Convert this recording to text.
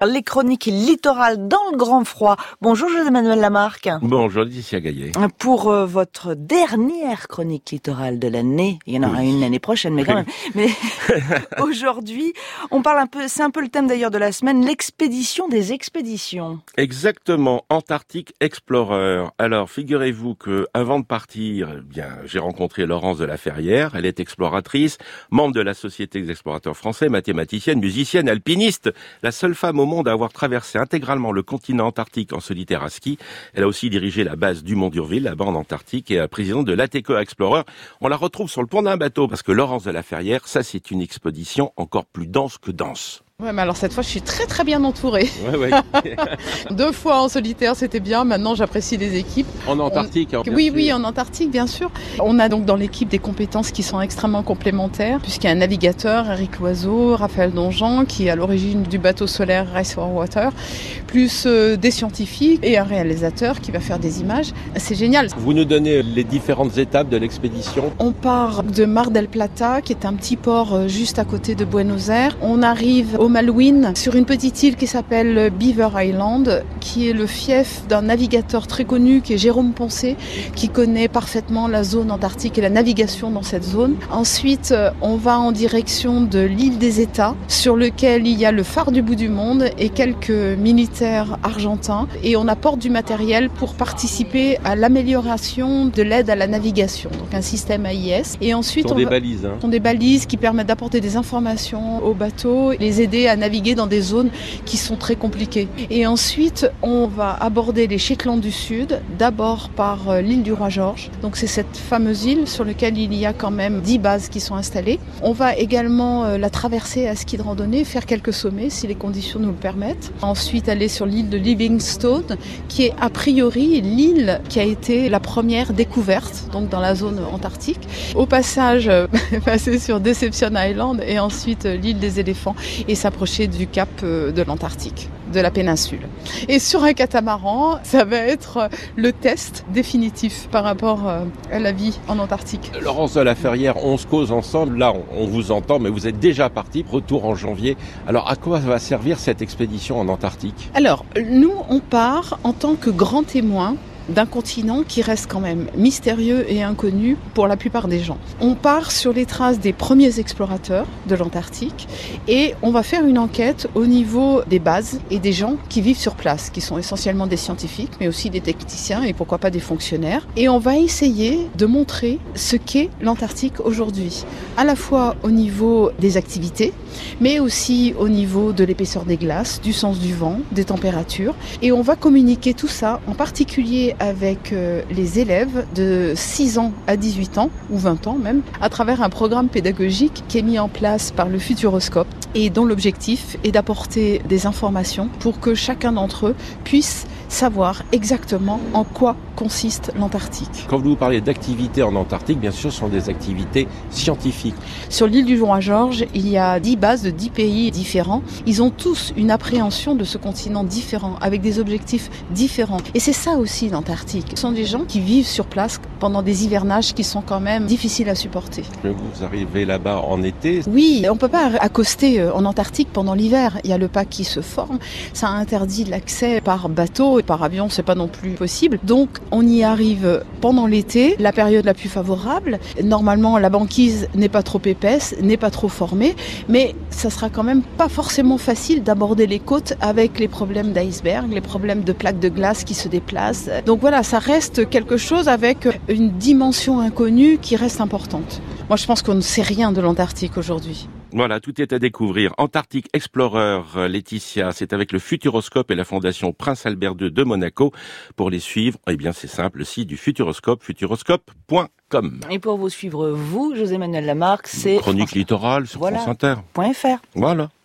Les chroniques littorales dans le grand froid. Bonjour José-Manuel Lamarque. Bonjour Laetitia Gaillet. Pour votre dernière chronique littorale de l'année, il y en aura une l'année prochaine, mais quand même. Mais aujourd'hui, on parle c'est un peu le thème d'ailleurs de la semaine, l'expédition des expéditions. Exactement, Antarctic Explorer. Alors, figurez-vous que avant de partir, j'ai rencontré Laurence de la Ferrière. Elle est exploratrice, membre de la Société des explorateurs français, mathématicienne, musicienne, alpiniste, la seule femme au monde à avoir traversé intégralement le continent antarctique en solitaire à ski. Elle a aussi dirigé la base du Mont d'Urville, là-bas en Antarctique, et est présidente de l'ATECO Explorer. On la retrouve sur le pont d'un bateau, parce que Laurence de la Ferrière, ça c'est une expédition encore plus dense que dense. Ouais, mais alors cette fois, je suis très très bien entourée. Ouais. 2 fois en solitaire, c'était bien. Maintenant, j'apprécie les équipes. En Antarctique, Oui, en Antarctique, bien sûr. On a donc dans l'équipe des compétences qui sont extrêmement complémentaires, puisqu'il y a un navigateur, Eric Loiseau, Raphaël Donjean, qui est à l'origine du bateau solaire Race for Water, plus des scientifiques et un réalisateur qui va faire des images. C'est génial. Vous nous donnez les différentes étapes de l'expédition. On part de Mar del Plata, qui est un petit port juste à côté de Buenos Aires. On arrive au Malouine, sur une petite île qui s'appelle Beaver Island, qui est le fief d'un navigateur très connu qui est Jérôme Poncé, qui connaît parfaitement la zone antarctique et la navigation dans cette zone. Ensuite, on va en direction de l'île des États, sur lequel il y a le phare du bout du monde et quelques militaires argentins. Et on apporte du matériel pour participer à l'amélioration de l'aide à la navigation, donc un système AIS. Et ensuite, Ce sont des balises qui permettent d'apporter des informations aux bateaux, les aider à naviguer dans des zones qui sont très compliquées. Et ensuite, on va aborder les Shetland du Sud, d'abord par l'île du Roi-Georges. Donc c'est cette fameuse île sur laquelle il y a quand même 10 bases qui sont installées. On va également la traverser à ski de randonnée, faire quelques sommets si les conditions nous le permettent. Ensuite, aller sur l'île de Livingstone, qui est a priori l'île qui a été la première découverte, donc dans la zone antarctique. Au passage, passer sur Deception Island et ensuite l'île des éléphants et s'approcher du cap de l'Antarctique, de la péninsule. Et sur un catamaran, ça va être le test définitif par rapport à la vie en Antarctique. Laurence de la Ferrière, on se cause ensemble. Là, on vous entend, mais vous êtes déjà parti. Retour en janvier. Alors, à quoi va servir cette expédition en Antarctique ? Alors, nous, on part en tant que grands témoins d'un continent qui reste quand même mystérieux et inconnu pour la plupart des gens. On part sur les traces des premiers explorateurs de l'Antarctique et on va faire une enquête au niveau des bases et des gens qui vivent sur place, qui sont essentiellement des scientifiques, mais aussi des techniciens et pourquoi pas des fonctionnaires. Et on va essayer de montrer ce qu'est l'Antarctique aujourd'hui, à la fois au niveau des activités, mais aussi au niveau de l'épaisseur des glaces, du sens du vent, des températures. Et on va communiquer tout ça, en particulier avec les élèves de 6 ans à 18 ans, ou 20 ans même, à travers un programme pédagogique qui est mis en place par le Futuroscope et dont l'objectif est d'apporter des informations pour que chacun d'entre eux puisse savoir exactement en quoi consiste l'Antarctique. Quand vous parlez d'activités en Antarctique, bien sûr, ce sont des activités scientifiques. Sur l'île du Roi-Georges, il y a 10 bases de 10 pays différents. Ils ont tous une appréhension de ce continent différent, avec des objectifs différents. Et c'est ça aussi l'Antarctique. Ce sont des gens qui vivent sur place pendant des hivernages qui sont quand même difficiles à supporter. Vous arrivez là-bas en été ? Oui, on ne peut pas accoster en Antarctique pendant l'hiver. Il y a le pack qui se forme. Ça interdit l'accès par bateau et par avion, c'est pas non plus possible. Donc, on y arrive pendant l'été, la période la plus favorable. Normalement, la banquise n'est pas trop épaisse, n'est pas trop formée, mais ça sera quand même pas forcément facile d'aborder les côtes avec les problèmes d'iceberg, les problèmes de plaques de glace qui se déplacent. Donc voilà, ça reste quelque chose avec une dimension inconnue qui reste importante. Moi, je pense qu'on ne sait rien de l'Antarctique aujourd'hui. Voilà, tout est à découvrir. Antarctic Explorer, Laetitia, c'est avec le Futuroscope et la Fondation Prince Albert II de Monaco. Pour les suivre, eh bien, c'est simple, le site du Futuroscope, futuroscope.com. Et pour vous suivre, vous, José-Manuel Lamarque, c'est... Chronique littorale sur France Inter. .fr. Voilà.